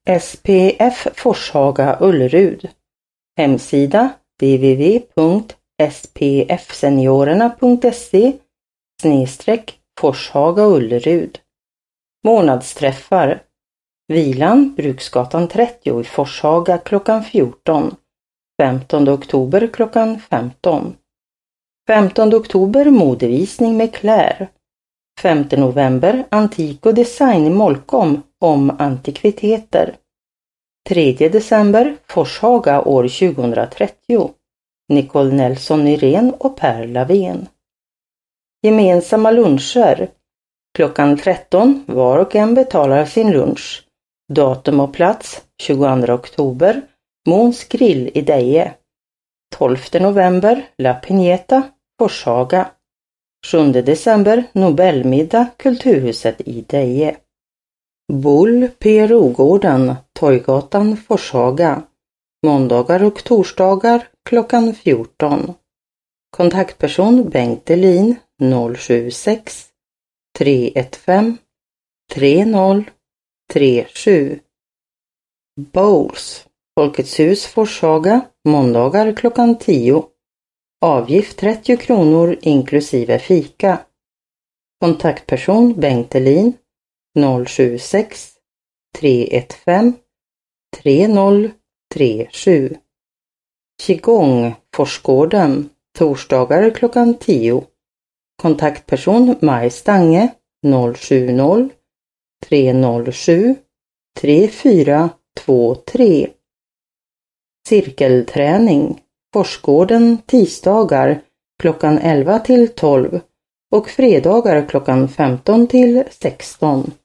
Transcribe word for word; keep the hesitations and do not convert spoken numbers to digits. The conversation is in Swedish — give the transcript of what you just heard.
S P F Forshaga Ullerud. Hemsida w w w punkt s p f seniorerna punkt se snedstreck Forshaga Ullerud. Månadsträffar. Vilan, Bruksgatan trettio i Forshaga klockan fjorton. femtonde oktober klockan femton. femtonde oktober modevisning med Claire. femte november antik och design i Molkom om antikviteter. tredje december Forshaga år tjugohundratrettio. Nicole Nelson Nyrén och Per Lavén. Gemensamma luncher. Klockan tretton var och en betalar sin lunch. Datum och plats tjugoandra oktober. Måns grill i Deje. tolfte november La Piñeta, Forshaga. sjunde december Nobelmiddag, Kulturhuset i Deje. Bull P R O-gården, Torggatan, Forshaga. Måndagar och torsdagar klockan fjorton. Kontaktperson Bengt Delin noll sju sex tre ett fem tre noll tre sju. Bowls, Folkets hus Forshaga, måndagar klockan tio. Avgift trettio kronor inklusive fika. Kontaktperson Bengt Delin noll sju sex tre ett fem tre noll tre sju. Qigong Forsgården, torsdagar klockan tio. Kontaktperson Maj Stange noll sju noll tre noll sju tre fyra två tre. Cirkelträning Forsgården tisdagar klockan elva till tolv och fredagar klockan femton till sexton.